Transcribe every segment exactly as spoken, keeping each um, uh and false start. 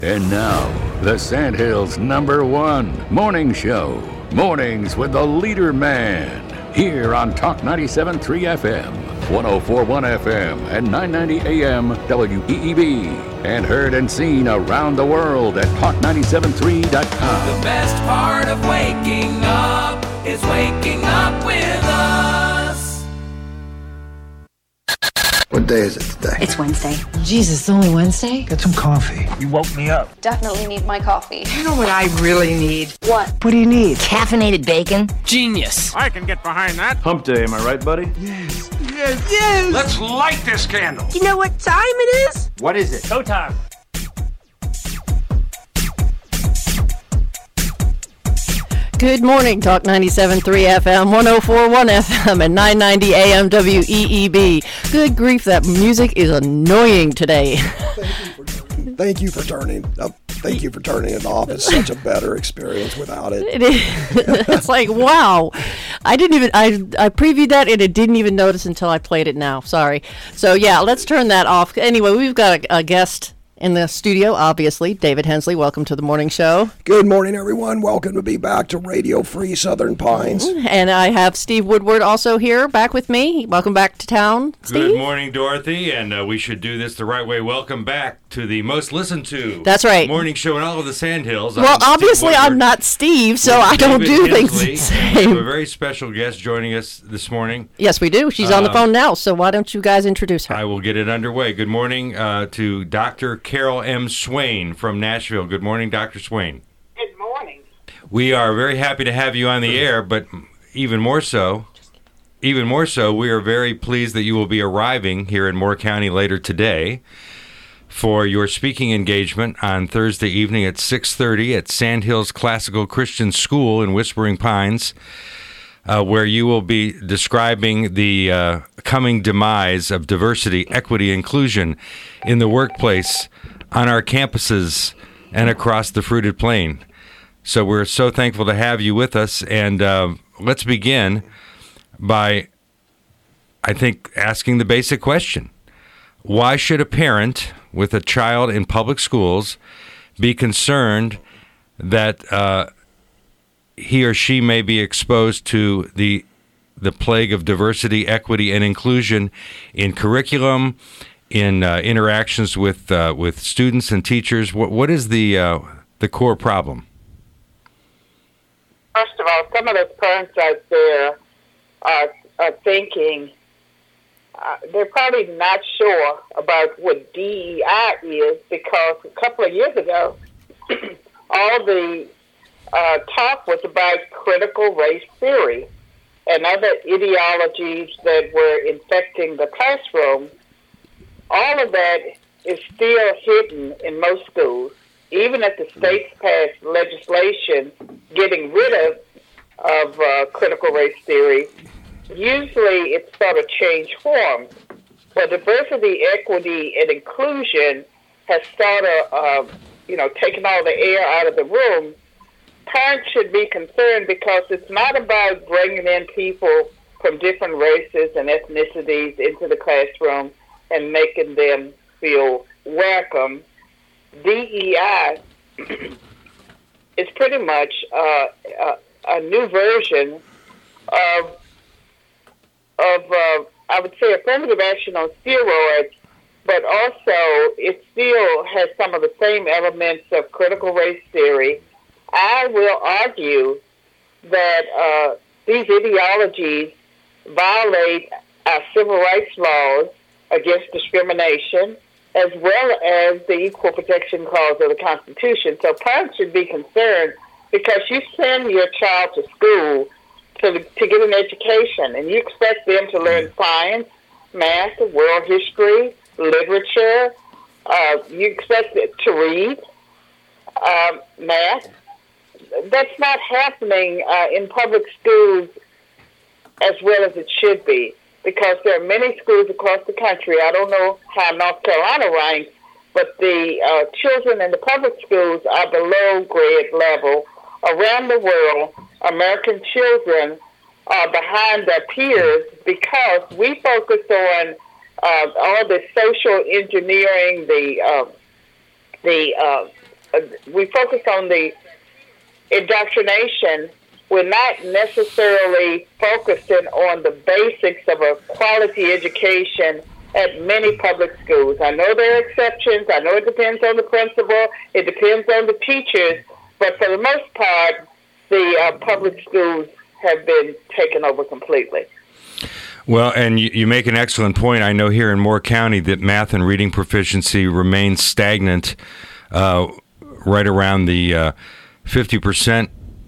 And now, the Sandhills' number one morning show. Mornings with the Leader Man. Here on Talk ninety-seven point three F M, one oh four point one F M, and nine ninety A M W E E B. And heard and seen around the world at talk ninety-seven three dot com. The best part of waking up is waking up with us. What day is it today? It's Wednesday. Jesus, it's only Wednesday? Get some coffee. You woke me up. Definitely need my coffee. You know what I really need? What? What do you need? Caffeinated bacon? Genius. I can get behind that. Hump day, am I right, buddy? Yes, yes, yes! Let's light this candle. You know what time it is? What is it? Showtime. Good morning, Talk ninety-seven point three F M, one oh four point one F M, and nine ninety A M W E E B. Good grief, that music is annoying today. Thank you for turning. Thank you for turning. Uh, thank you for turning it off. It's such a better experience without it. It is. It's like, wow. I didn't even, I, I previewed that and it didn't even notice until I played it now. Sorry. So, yeah, let's turn that off. Anyway, we've got a, a guest in the studio, obviously. David Hensley, welcome to the morning show. Good morning, everyone. Welcome to be back to Radio Free Southern Pines. And I have Steve Woodward also here, back with me. Welcome back to town, Steve. Good morning, Dorothy, and uh, we should do this the right way. Welcome back to the most listened to That's right. morning show in all of the Sandhills. Well, I'm obviously I'm not Steve, so I don't David do Hensley. things the We same. have a very special guest joining us this morning. Yes, we do. She's on the Um, phone now, so why don't you guys introduce her? I will get it underway. Good morning uh, to Doctor Carol M. Swain from Nashville. Good morning, Doctor Swain. Good morning. We are very happy to have you on the air, but even more so, even more so, we are very pleased that you will be arriving here in Moore County later today for your speaking engagement on Thursday evening at six thirty at Sandhills Classical Christian School in Whispering Pines, uh, where you will be describing the uh, coming demise of diversity, equity, inclusion in the workplace, on our campuses, and across the fruited plain. So we're so thankful to have you with us, and uh, let's begin by, I think, asking the basic question. Why should a parent with a child in public schools be concerned that uh, he or she may be exposed to the the plague of diversity, equity, and inclusion in curriculum, in uh, interactions with uh, with students and teachers? What what is the uh, the core problem? First of all, some of those parents out there are, are thinking, uh, they're probably not sure about what D E I is, because a couple of years ago, all the uh, talk was about critical race theory and other ideologies that were infecting the classroom. All of that is still hidden in most schools. Even if the states pass legislation getting rid of, of uh, critical race theory, usually it's sort of changed forms. But diversity, equity, and inclusion has sort of, uh, you know, taken all the air out of the room. Parents should be concerned because it's not about bringing in people from different races and ethnicities into the classroom and making them feel welcome. D E I is pretty much uh, a, a new version of, of uh, I would say, affirmative action on steroids, but also it still has some of the same elements of critical race theory. I will argue that uh, these ideologies violate our civil rights laws against discrimination, as well as the Equal Protection Clause of the Constitution. So parents should be concerned, because you send your child to school to, to get an education, and you expect them to learn science, math, world history, literature. Uh, you expect them to read uh, math. That's not happening uh, in public schools as well as it should be, because there are many schools across the country. I don't know how North Carolina ranks, but the uh, children in the public schools are below grade level. Around the world, American children are behind their peers because we focus on uh, all the social engineering, the uh, the uh, uh, we focus on the indoctrination, we're not necessarily focusing on the basics of a quality education at many public schools. I know there are exceptions. I know it depends on the principal. It depends on the teachers. But for the most part, the uh, public schools have been taken over completely. Well, and you, you make an excellent point. I know here in Moore County that math and reading proficiency remains stagnant uh, right around the uh, fifty percent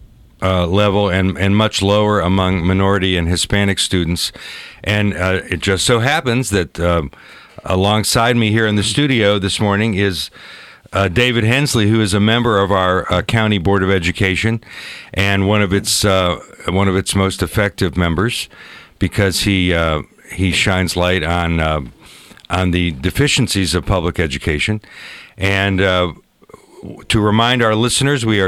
uh, level and, and much lower among minority and Hispanic students. And uh, it just so happens that uh, alongside me here in the studio this morning is uh, David Hensley, who is a member of our uh, County Board of Education and one of its uh, one of its most effective members, because he uh, he shines light on uh, on the deficiencies of public education. And uh, to remind our listeners, we are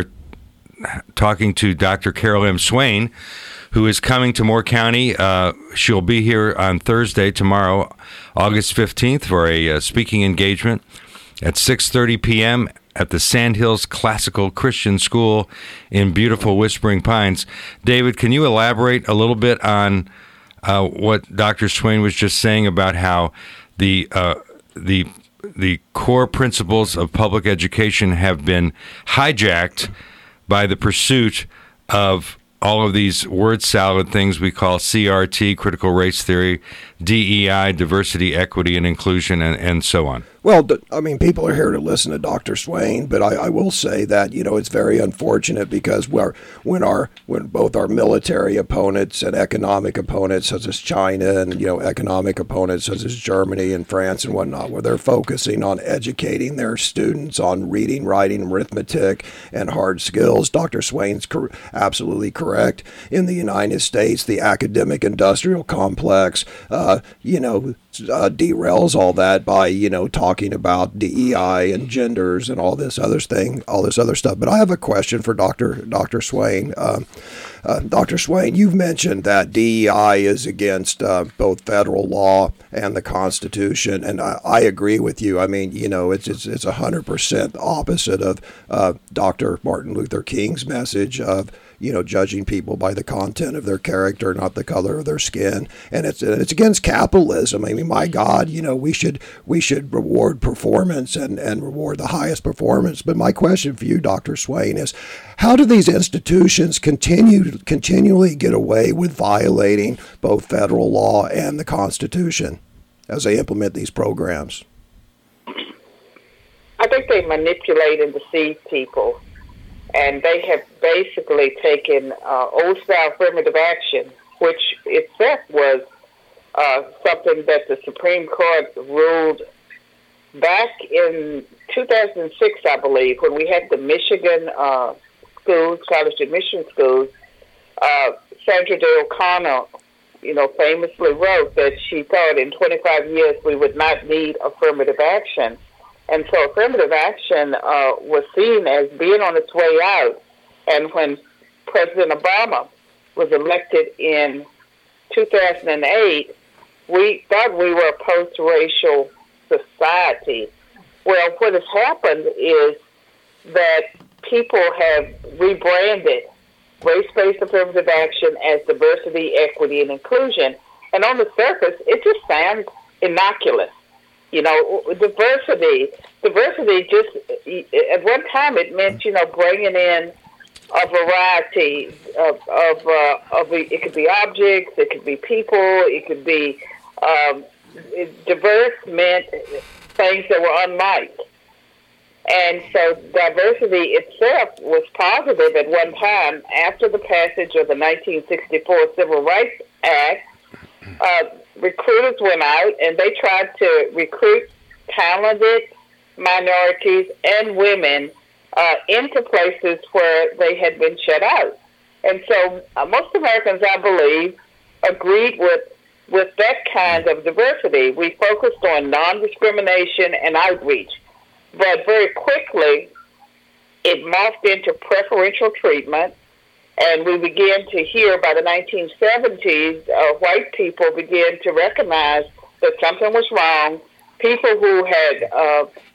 talking to Doctor Carol M. Swain, who is coming to Moore County. Uh, she'll be here on Thursday, tomorrow, August fifteenth, for a uh, speaking engagement at six thirty p.m. at the Sandhills Classical Christian School in beautiful Whispering Pines. David, can you elaborate a little bit on uh, what Doctor Swain was just saying about how the uh, the the core principles of public education have been hijacked by the pursuit of all of these word salad things we call C R T, critical race theory, D E I, diversity, equity, and inclusion, and, and so on? Well, I mean, people are here to listen to Doctor Swain, but I, I will say that, you know, it's very unfortunate because we're, when our when both our military opponents and economic opponents, such as China, and, you know, economic opponents such as Germany and France and whatnot, where they're focusing on educating their students on reading, writing, arithmetic, and hard skills, Doctor Swain's cor- absolutely correct. In the United States, the academic industrial complex, uh, you know, uh, derails all that by, you know, talking about D E I and genders and all this other thing, all this other stuff. But I have a question for Doctor Doctor Swain. Uh, uh, Doctor Swain, you've mentioned that D E I is against uh, both federal law and the Constitution, and I, I agree with you. I mean, you know, it's it's it's a hundred percent opposite of uh, Doctor Martin Luther King's message of, you know, judging people by the content of their character, not the color of their skin, and it's it's against capitalism. I mean, my God, you know, we should we should reward performance and, and reward the highest performance. But my question for you, Doctor Swain, is how do these institutions continue continually get away with violating both federal law and the Constitution as they implement these programs? I think they manipulate and deceive people. And they have basically taken uh, old-style affirmative action, which itself was uh, something that the Supreme Court ruled back in two thousand six, I believe, when we had the Michigan uh, schools, college admission schools. Uh, Sandra Day O'Connor, you know, famously wrote that she thought in twenty-five years we would not need affirmative action. And so affirmative action uh, was seen as being on its way out. And when President Obama was elected in two thousand eight, we thought we were a post-racial society. Well, what has happened is that people have rebranded race-based affirmative action as diversity, equity, and inclusion. And on the surface, it just sounds innocuous. You know, diversity, diversity just, at one time it meant, you know, bringing in a variety of, of, uh, of it could be objects, it could be people, it could be, um, diverse meant things that were unlike. And so diversity itself was positive at one time. After the passage of the nineteen sixty-four Civil Rights Act, uh, recruiters went out and they tried to recruit talented minorities and women uh, into places where they had been shut out. And so uh, most Americans, I believe, agreed with, with that kind of diversity. We focused on non-discrimination and outreach. But very quickly, it morphed into preferential treatment. And we began to hear by the nineteen seventies, uh, white people began to recognize that something was wrong. People who had uh,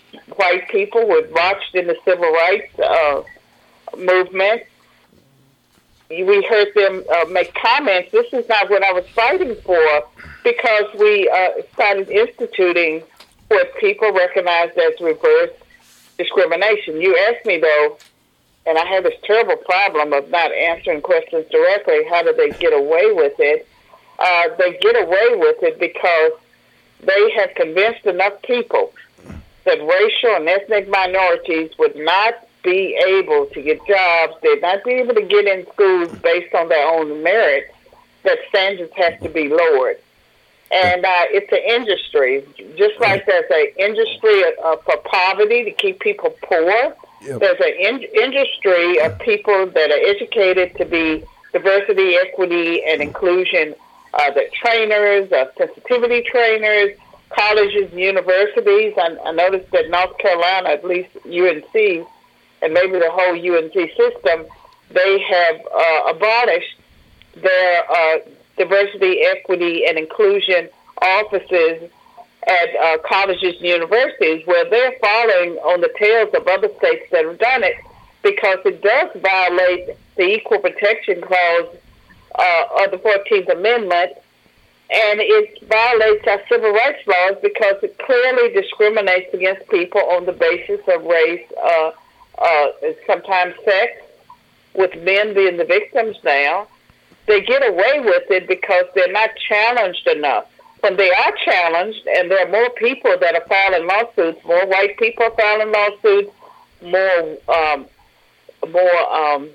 white people were marched in the civil rights uh, movement. We heard them uh, make comments. This is not what I was fighting for, because we uh, started instituting what people recognized as reverse discrimination. You asked me, though, and I have this terrible problem of not answering questions directly. How do they get away with it? Uh, they get away with it because they have convinced enough people that racial and ethnic minorities would not be able to get jobs, they'd not be able to get in schools based on their own merit, that standards have to be lowered. And uh, it's an industry, just like there's an industry uh, for poverty to keep people poor. Yep. There's an in- industry of people that are educated to be diversity, equity, and inclusion. Uh, the trainers, uh, sensitivity trainers, colleges and universities. I, I noticed that North Carolina, at least U N C, and maybe the whole U N C system, they have uh, abolished their uh, diversity, equity, and inclusion offices at uh, colleges and universities, where they're following on the tails of other states that have done it, because it does violate the Equal Protection Clause uh, of the fourteenth Amendment, and it violates our civil rights laws because it clearly discriminates against people on the basis of race, uh, uh, sometimes sex, with men being the victims now. They get away with it because they're not challenged enough. When they are challenged, and there are more people that are filing lawsuits, more white people are filing lawsuits, more um, more um,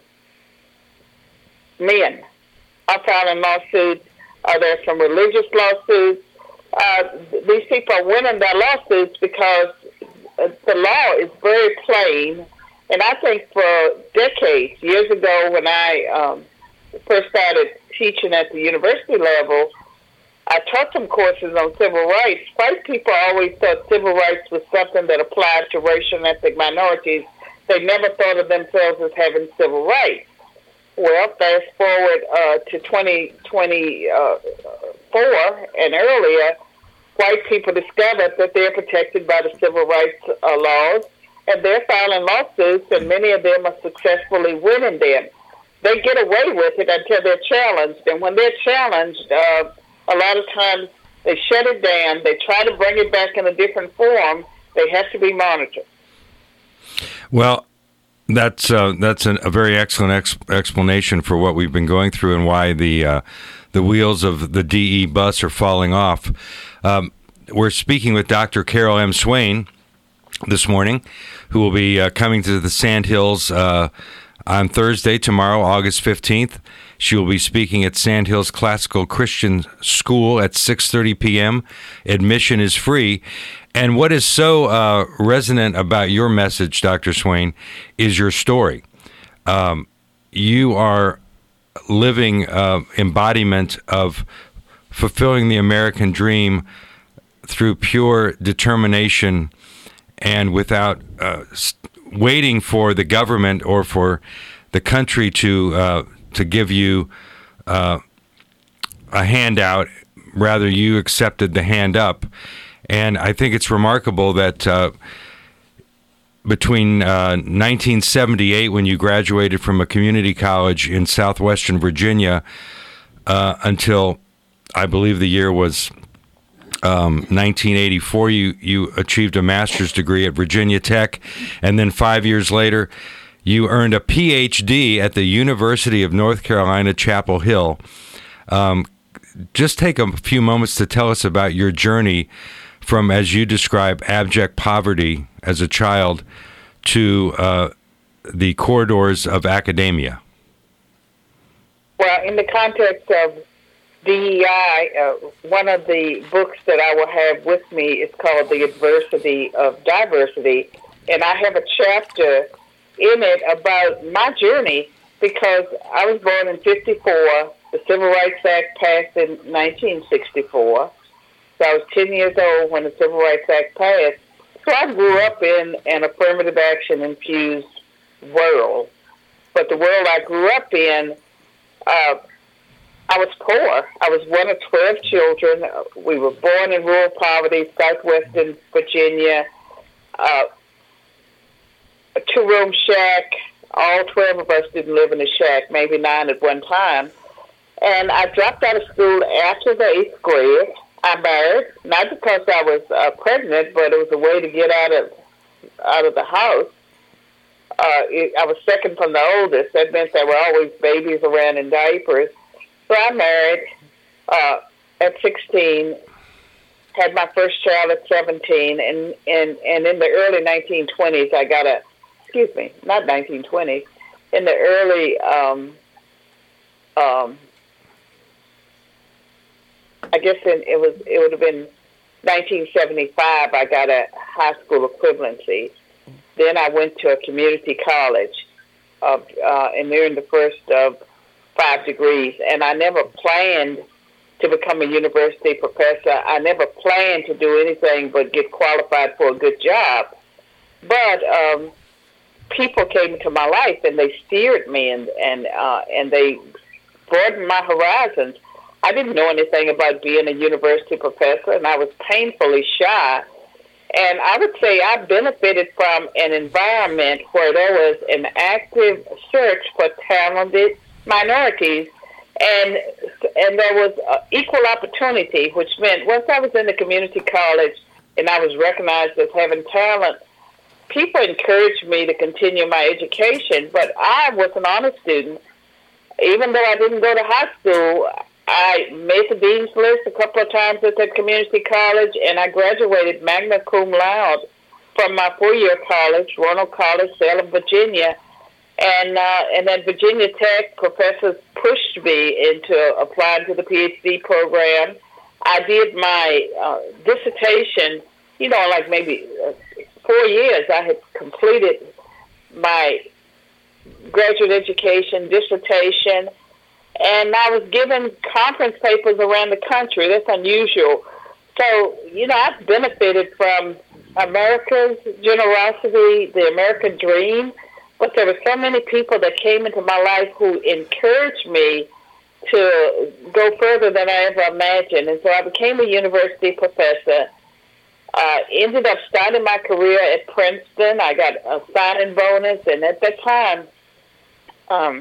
men are filing lawsuits. Uh, there's some religious lawsuits. Uh, these people are winning their lawsuits because uh, the law is very plain. And I think for decades, years ago when I um, first started teaching at the university level, I taught some courses on civil rights. White people always thought civil rights was something that applied to racial and ethnic minorities. They never thought of themselves as having civil rights. Well, fast forward uh, to twenty twenty-four and earlier, white people discovered that they're protected by the civil rights uh, laws, and they're filing lawsuits, and many of them are successfully winning them. They get away with it until they're challenged, and when they're challenged, uh, a lot of times they shut it down. They try to bring it back in a different form. They have to be monitored. Well, that's uh, that's an, a very excellent ex- explanation for what we've been going through and why the uh, the wheels of the D E bus are falling off. Um, we're speaking with Doctor Carol M. Swain this morning, who will be uh, coming to the Sandhills uh, on Thursday, tomorrow, August fifteenth. She will be speaking at Sandhills Classical Christian School at six thirty p.m. Admission is free. And what is so uh, resonant about your message, Doctor Swain, is your story. Um, you are living uh, embodiment of fulfilling the American dream through pure determination and without uh, waiting for the government or for the country to uh, to give you uh, a handout. Rather, you accepted the hand up. And I think it's remarkable that uh, between uh, nineteen seventy-eight, when you graduated from a community college in southwestern Virginia, uh, until I believe the year was um, nineteen eighty-four, you, you achieved a master's degree at Virginia Tech. And then five years later, you earned a P H D at the University of North Carolina, Chapel Hill. Um, just take a few moments to tell us about your journey from, as you describe, abject poverty as a child to uh, the corridors of academia. Well, in the context of D E I, uh, one of the books that I will have with me is called The Adversity of Diversity, and I have a chapter in it about my journey because I was born in fifty-four. The Civil Rights Act passed in nineteen sixty-four. So I was ten years old when the Civil Rights Act passed. So I grew up in an affirmative action infused world. But the world I grew up in, uh, I was poor. I was one of twelve children. We were born in rural poverty, southwestern Virginia. uh, a two-room shack. All twelve of us didn't live in a shack, maybe nine at one time. And I dropped out of school after the eighth grade. I married, not because I was uh, pregnant, but it was a way to get out of out of the house. Uh, it, I was second from the oldest. That meant there were always babies around in diapers. So I married uh, at sixteen, had my first child at seventeen, and, and, and in the early nineteen twenties, I got a, excuse me, not nineteen twenties, in the early, um, um, I guess in, it was it would have been nineteen seventy-five, I got a high school equivalency. Then I went to a community college of, uh, and earned the first of five degrees. And I never planned to become a university professor. I never planned to do anything but get qualified for a good job. But um, people came into my life and they steered me and and uh, and they broadened my horizons. I didn't know anything about being a university professor, and I was painfully shy. And I would say I benefited from an environment where there was an active search for talented minorities, and and there was uh, equal opportunity, which meant once I was in the community college and I was recognized as having talent, people encouraged me to continue my education. But I was an honor student. Even though I didn't go to high school, I made the dean's list a couple of times at that community college, and I graduated magna cum laude from my four-year college, Roanoke College, Salem, Virginia. And uh, and at Virginia Tech, professors pushed me into applying to the PhD program. I did my uh, dissertation, you know, like maybe uh, four years. I had completed my graduate education, dissertation, and I was given conference papers around the country. That's unusual. So, you know, I've benefited from America's generosity, the American dream, but there were so many people that came into my life who encouraged me to go further than I ever imagined. And so I became a university professor. Uh, ended up starting my career at Princeton. I got a signing bonus, and at that time, um,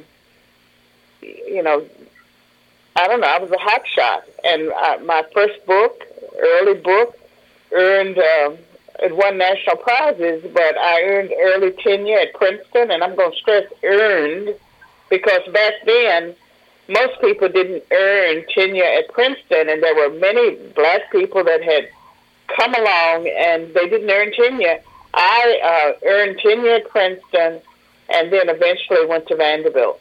you know, I don't know, I was a hot shot. And uh, my first book, early book, earned, um, it won national prizes, but I earned early tenure at Princeton, and I'm going to stress earned, because back then, most people didn't earn tenure at Princeton, and there were many black people that had come along and they didn't earn tenure. I uh, earned tenure at Princeton and then eventually went to Vanderbilt.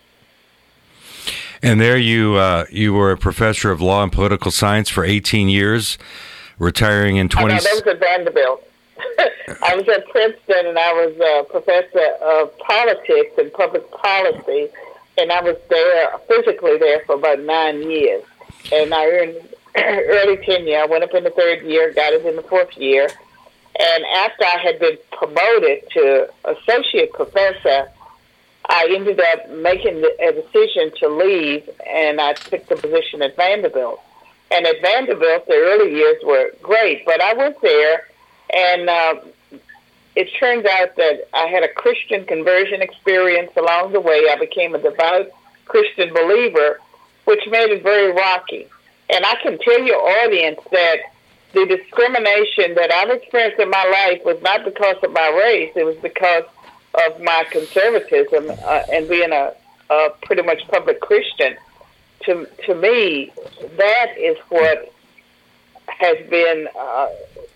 And there you uh, you were a professor of law and political science for eighteen years, retiring in twenty... Oh, no, that was at Vanderbilt. I was at Princeton, and I was a professor of politics and public policy, and I was there, physically there, for about nine years. And I earned early tenure. I went up in the third year, got it in the fourth year. And after I had been promoted to associate professor, I ended up making a decision to leave, and I took the position at Vanderbilt. And at Vanderbilt, the early years were great, but I went there, and uh, it turned out that I had a Christian conversion experience along the way. I became a devout Christian believer, which made it very rocky. And I can tell your audience that the discrimination that I've experienced in my life was not because of my race. It was because of my conservatism uh, and being a, a pretty much public Christian. To to me, that is what has been uh,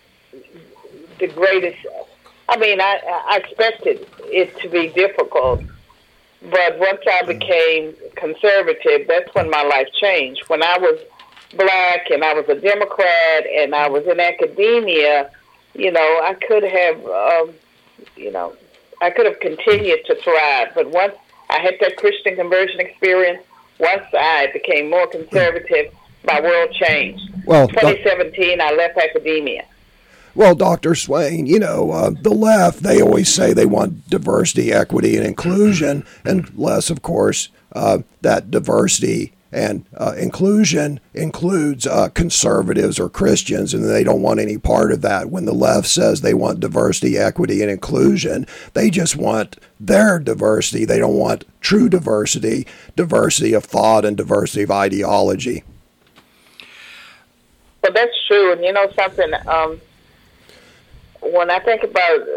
the greatest. I mean, I, I expected it to be difficult, but once I became conservative, that's when my life changed. When I was black and I was a Democrat and I was in academia, you know, I could have, um, you know, I could have continued to thrive. But once I had that Christian conversion experience, once I became more conservative, my world changed. Well, twenty seventeen, I left academia. Well, Doctor Swain, you know, uh, the left, they always say they want diversity, equity, and inclusion, and less, of course, uh, that diversity And uh, inclusion includes uh, conservatives or Christians, and they don't want any part of that. When the left says they want diversity, equity, and inclusion, they just want their diversity. They don't want true diversity, diversity of thought, and diversity of ideology. But that's true. And you know something, um, when I think about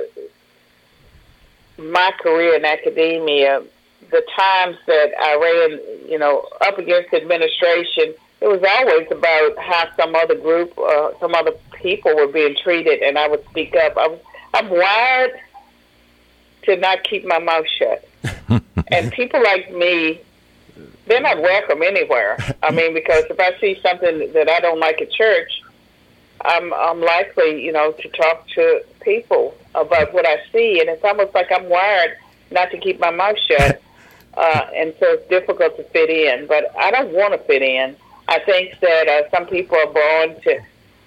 my career in academia, the times that I ran, you know, up against administration, it was always about how some other group, uh, some other people were being treated, and I would speak up. I'm, I'm wired to not keep my mouth shut. And people like me, they're not welcome anywhere. I mean, because if I see something that I don't like at church, I'm, I'm likely, you know, to talk to people about what I see, and it's almost like I'm wired not to keep my mouth shut. Uh, and so it's difficult to fit in, but I don't want to fit in. I think that uh, some people are born to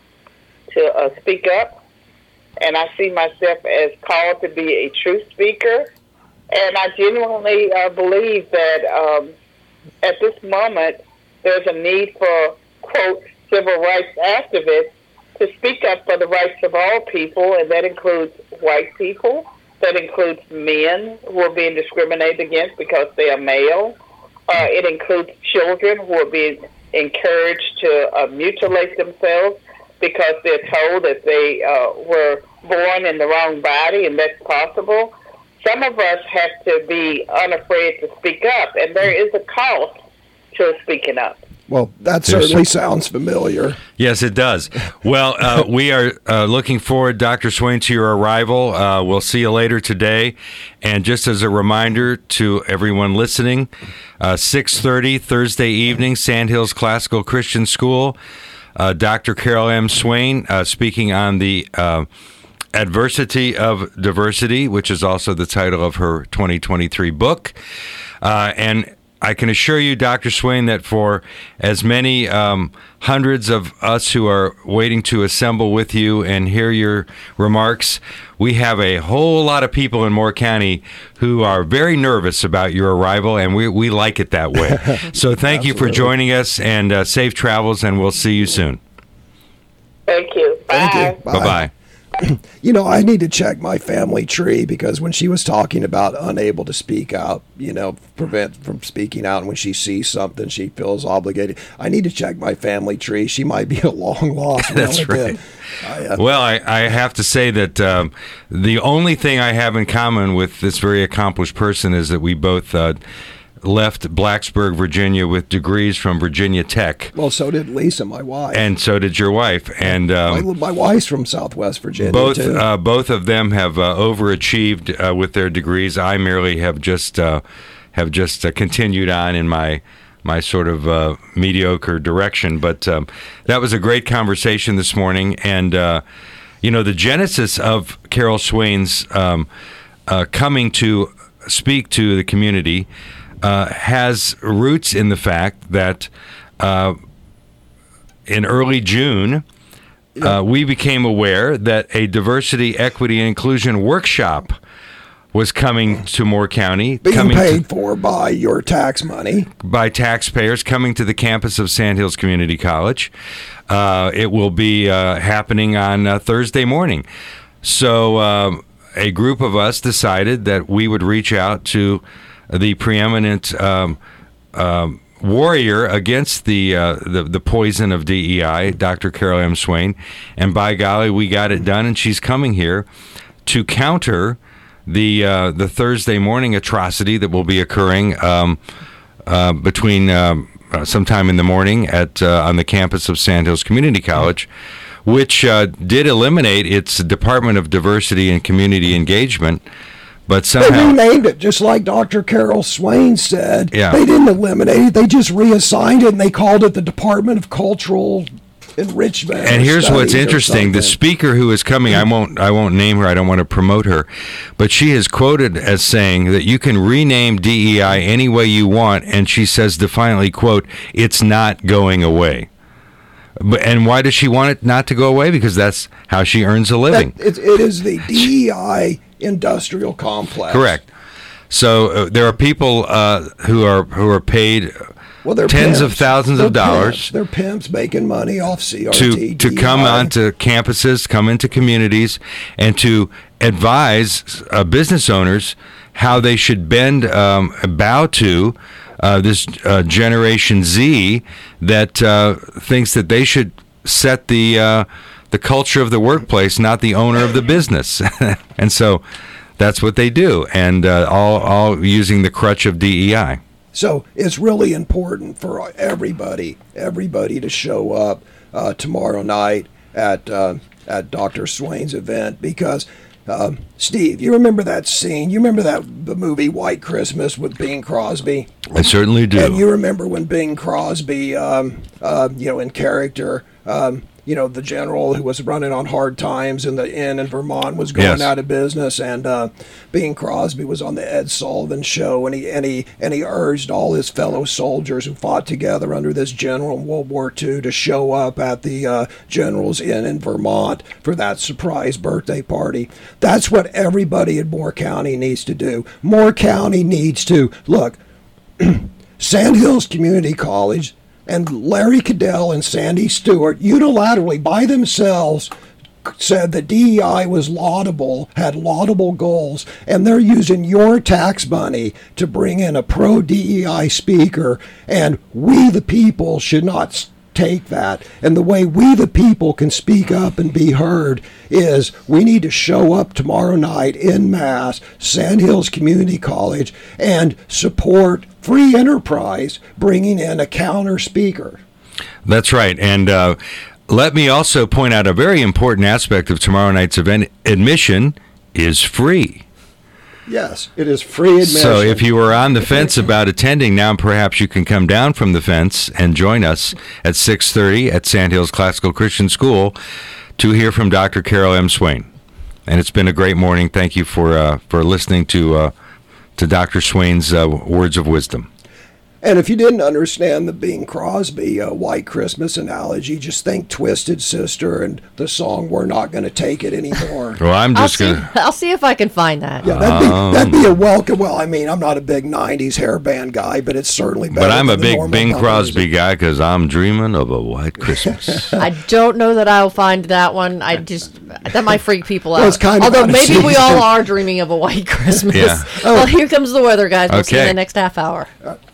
to uh, speak up, and I see myself as called to be a truth speaker, and I genuinely uh, believe that um, at this moment there's a need for, quote, civil rights activists to speak up for the rights of all people, and that includes white people. That includes men who are being discriminated against because they are male. Uh, it includes children who are being encouraged to uh, mutilate themselves because they're told that they uh, were born in the wrong body, and that's possible. Some of us have to be unafraid to speak up, and there is a cost to speaking up. Well, that certainly sounds familiar. Yes, it does. Well, uh, we are uh, looking forward, Doctor Swain, to your arrival. Uh, we'll see you later today. And just as a reminder to everyone listening, uh, six thirty Thursday evening, Sandhills Classical Christian School, uh, Doctor Carol M. Swain uh, speaking on the uh, Adversity of Diversity, which is also the title of her twenty twenty-three book. Uh, and I can assure you, Doctor Swain, that for as many um, hundreds of us who are waiting to assemble with you and hear your remarks, we have a whole lot of people in Moore County who are very nervous about your arrival, and we, we like it that way. So thank you for joining us, and uh, safe travels, and we'll see you soon. Thank you. Bye. Thank you. Bye. Bye-bye. You know, I need to check my family tree, because when she was talking about unable to speak out, you know, prevent from speaking out, and when she sees something, she feels obligated. I need to check my family tree. She might be a long lost That's relative. right. I, uh, Well, I, I have to say that um, the only thing I have in common with this very accomplished person is that we both uh, left Blacksburg, Virginia, with degrees from Virginia Tech. Well, so did Lisa, my wife. And so did your wife. And um, my, my wife's from Southwest Virginia, both too. uh, both of them have uh, overachieved uh, with their degrees. I merely have just uh, have just uh, continued on in my my sort of uh, mediocre direction. But um, that was a great conversation this morning. And uh, you know, the genesis of Carol Swain's um, uh, coming to speak to the community Uh, has roots in the fact that uh, in early June, uh, we became aware that a diversity, equity, and inclusion workshop was coming to Moore County. Being coming paid to, for by your tax money. by taxpayers, coming to the campus of Sandhills Community College. Uh, it will be uh, happening on uh, Thursday morning. So uh, a group of us decided that we would reach out to the preeminent um, um, warrior against the, uh, the the poison of D E I, Doctor Carol M. Swain, and by golly, we got it done. And she's coming here to counter the uh, the Thursday morning atrocity that will be occurring um, uh, between um, uh, sometime in the morning at uh, on the campus of Sandhills Community College, which uh, did eliminate its Department of Diversity and Community Engagement. But somehow they renamed it, just like Doctor Carol Swain said. Yeah. They didn't eliminate it. They just reassigned it, and they called it the Department of Cultural Enrichment. And here's what's Studies or interesting: the something. speaker who is coming, I won't, I won't name her. I don't want to promote her, but she is quoted as saying that you can rename D E I any way you want, and she says defiantly, "quote It's not going away." But, and why does she want it not to go away? Because that's how she earns a living. That, it, it is the D E I industrial complex. Correct. So uh, there are people uh, who are who are paid Well, they're tens pimps. of thousands They're of dollars pimps. They're pimps making money off C R T. to to come D E I. onto campuses, come into communities, and to advise uh, business owners how they should bend, um, bow to uh, this uh, Generation Z that uh, thinks that they should set the uh, the culture of the workplace, not the owner of the business. And so that's what they do, and uh, all all using the crutch of D E I. So it's really important for everybody, everybody to show up uh, tomorrow night at uh, at Doctor Swain's event because, um, Steve, you remember that scene? You remember that the movie White Christmas with Bing Crosby? I certainly do. And you remember when Bing Crosby, um, uh, you know, in character, um, you know, the general who was running on hard times in the inn in Vermont was going Yes. out of business, and uh, Bing Crosby was on the Ed Sullivan Show, and he and he and he urged all his fellow soldiers who fought together under this general in World War Two to show up at the uh, General's Inn in Vermont for that surprise birthday party. That's what everybody in Moore County needs to do. Moore County needs to look. Sandhills Community College and Larry Cadell and Sandy Stewart unilaterally by themselves said that D E I was laudable, had laudable goals, and they're using your tax money to bring in a pro-D E I speaker, and we the people should not take that. And the way we the people can speak up and be heard is we need to show up tomorrow night in mass, Sandhills Community College, and support free enterprise bringing in a counter speaker. That's right. And uh, let me also point out a very important aspect of tomorrow night's event. Admission is free. Yes, it is free admission. So if you were on the fence about attending, now perhaps you can come down from the fence and join us at six thirty at Sandhills Classical Christian School to hear from Doctor Carol M. Swain. And it's been a great morning. Thank you for uh, for listening to uh, to Doctor Swain's uh, words of wisdom. And if you didn't understand the Bing Crosby uh, White Christmas analogy, just think Twisted Sister and the song "We're Not Gonna Take It Anymore." Well, I'm I'll just see, going to... I'll see if I can find that. Yeah, that'd be, that'd be a welcome. Well, I mean, I'm not a big nineties hair band guy, but it's certainly better But I'm a than the big normal Bing pop Crosby music. guy because I'm dreaming of a white Christmas. I don't know that I'll find that one. I just that might freak people out. Well, it's kind of Although out of maybe we all season. are dreaming of a white Christmas. Yeah. Well, here comes the weather, guys. We'll see you in Okay. the next half hour.